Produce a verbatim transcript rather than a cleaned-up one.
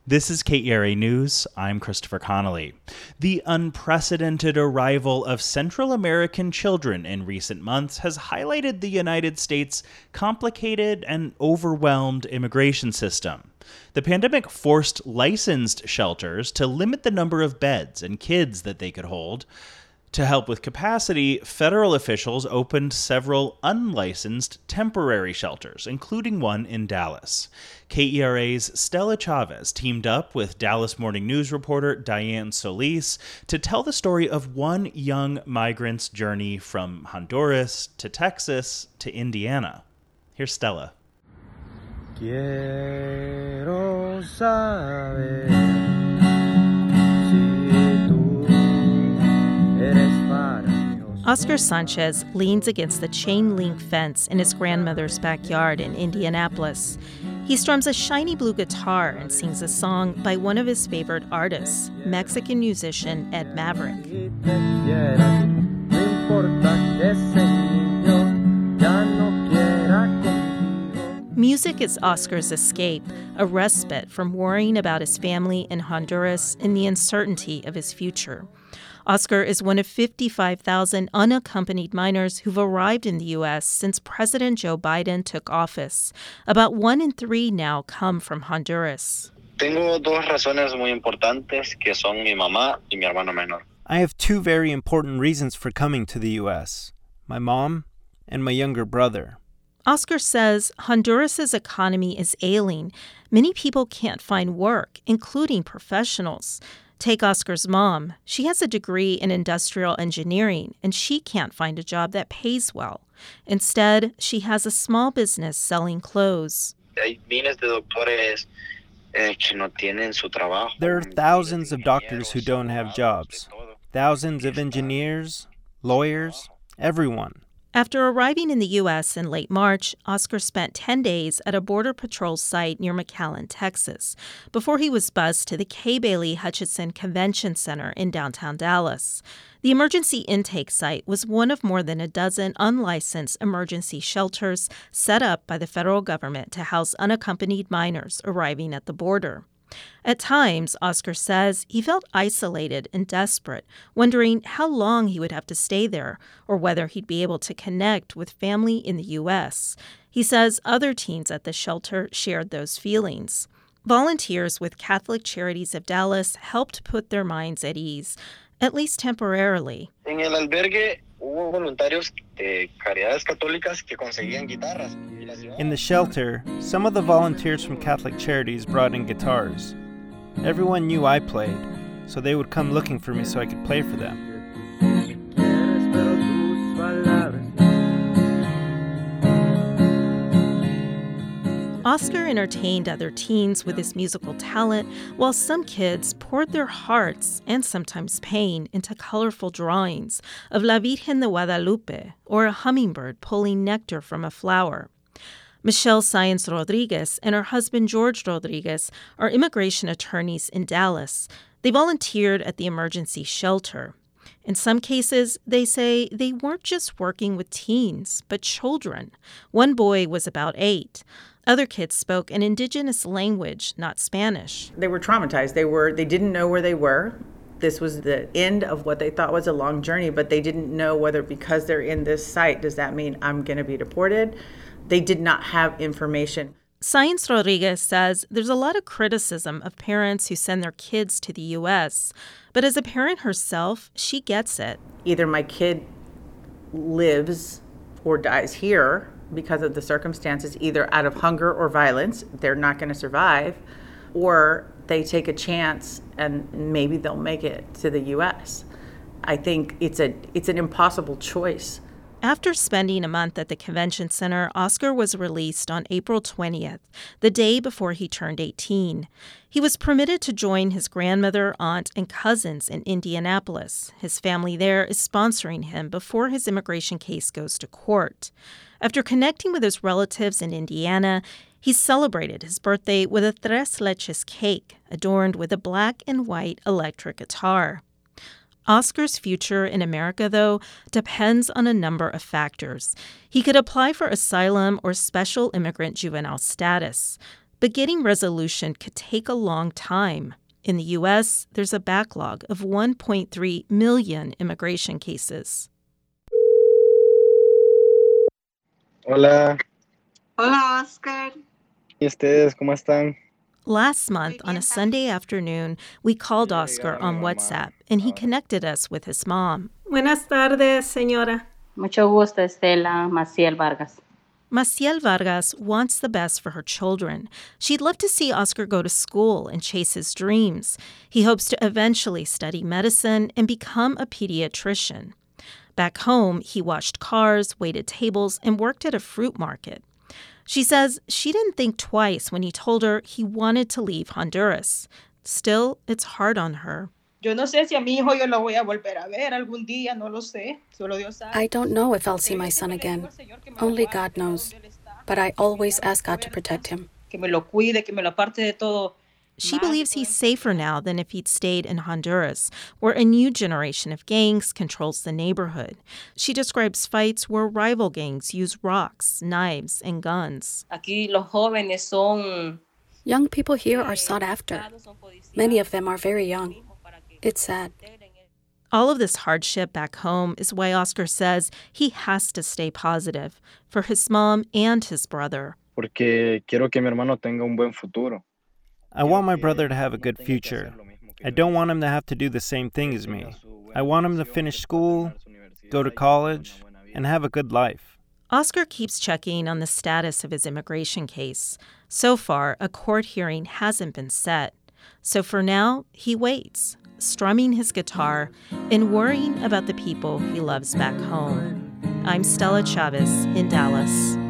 This is K E R A News. I'm Christopher Connolly. The unprecedented arrival of Central American children in recent months has highlighted the United States' complicated and overwhelmed immigration system. The pandemic forced licensed shelters to limit the number of beds and kids that they could hold. To help with capacity, federal officials opened several unlicensed temporary shelters, including one in Dallas. K E R A's Stella Chavez teamed up with Dallas Morning News reporter Diane Solis to tell the story of one young migrant's journey from Honduras to Texas to Indiana. Here's Stella. Quiero saber. Oscar Sanchez leans against the chain-link fence in his grandmother's backyard in Indianapolis. He strums a shiny blue guitar and sings a song by one of his favorite artists, Mexican musician Ed Maverick. Music is Oscar's escape, a respite from worrying about his family in Honduras and the uncertainty of his future. Oscar is one of fifty-five thousand unaccompanied minors who've arrived in the U S since President Joe Biden took office. About one in three now come from Honduras. Tengo dos razones muy importantes que son mi mamá y mi hermano menor. I have two very important reasons for coming to the U S. My mom and my younger brother. Oscar says Honduras's economy is ailing. Many people can't find work, including professionals. Take Oscar's mom. She has a degree in industrial engineering, and she can't find a job that pays well. Instead, she has a small business selling clothes. Hay miles de doctores que no tienen su trabajo. There are thousands of doctors who don't have jobs. Thousands of engineers, lawyers, everyone. After arriving in the U S in late March, Oscar spent ten days at a Border Patrol site near McAllen, Texas, before he was bussed to the Kay Bailey Hutchinson Convention Center in downtown Dallas. The emergency intake site was one of more than a dozen unlicensed emergency shelters set up by the federal government to house unaccompanied minors arriving at the border. At times, Oscar says, he felt isolated and desperate, wondering how long he would have to stay there or whether he'd be able to connect with family in the U S. He says other teens at the shelter shared those feelings. Volunteers with Catholic Charities of Dallas helped put their minds at ease, at least temporarily. En el albergue hubo voluntarios de Caridades Católicas que conseguían guitarras. In the shelter, some of the volunteers from Catholic Charities brought in guitars. Everyone knew I played, so they would come looking for me so I could play for them. Oscar entertained other teens with his musical talent, while some kids poured their hearts and sometimes pain into colorful drawings of La Virgen de Guadalupe or a hummingbird pulling nectar from a flower. Michelle Sáenz Rodriguez and her husband George Rodriguez are immigration attorneys in Dallas. They volunteered at the emergency shelter. In some cases, they say they weren't just working with teens, but children. One boy was about eight. Other kids spoke an indigenous language, not Spanish. They were traumatized. They were they didn't know where they were. This was the end of what they thought was a long journey, but they didn't know whether because they're in this site, does that mean I'm going to be deported? They did not have information. Sáenz Rodriguez says there's a lot of criticism of parents who send their kids to the U S, but as a parent herself, she gets it. Either my kid lives or dies here because of the circumstances, either out of hunger or violence, they're not going to survive, or they take a chance and maybe they'll make it to the U S. I think it's a it's an impossible choice. After spending a month at the convention center, Oscar was released on April twentieth, the day before he turned eighteen. He was permitted to join his grandmother, aunt, and cousins in Indianapolis. His family there is sponsoring him before his immigration case goes to court. After connecting with his relatives in Indiana, he celebrated his birthday with a tres leches cake adorned with a black and white electric guitar. Oscar's future in America, though, depends on a number of factors. He could apply for asylum or special immigrant juvenile status. But getting resolution could take a long time. In the U S, there's a backlog of one point three million immigration cases. Hola. Hola, Oscar. ¿Y ustedes cómo están? Last month, on a Sunday afternoon, we called Oscar on WhatsApp, and he connected us with his mom. Buenas tardes, señora. Mucho gusto, Estela Maciel Vargas. Maciel Vargas wants the best for her children. She'd love to see Oscar go to school and chase his dreams. He hopes to eventually study medicine and become a pediatrician. Back home, he washed cars, waited tables, and worked at a fruit market. She says she didn't think twice when he told her he wanted to leave Honduras. Still, it's hard on her. Yo no sé si a mi hijo yo lo voy a volver a ver algún día, no lo sé. Solo Dios sabe. I don't know if I'll see my son again. Only God knows. But I always ask God to protect him. Que me lo cuide, que me lo aparte de todo. She believes he's safer now than if he'd stayed in Honduras, where a new generation of gangs controls the neighborhood. She describes fights where rival gangs use rocks, knives, and guns. Aquí los jóvenes son... Young people here are sought after. Many of them are very young. It's sad. All of this hardship back home is why Oscar says he has to stay positive for his mom and his brother. Porque quiero que mi hermano tenga un buen futuro. I want my brother to have a good future. I don't want him to have to do the same thing as me. I want him to finish school, go to college, and have a good life. Oscar keeps checking on the status of his immigration case. So far, a court hearing hasn't been set. So for now, he waits, strumming his guitar and worrying about the people he loves back home. I'm Stella Chavez in Dallas.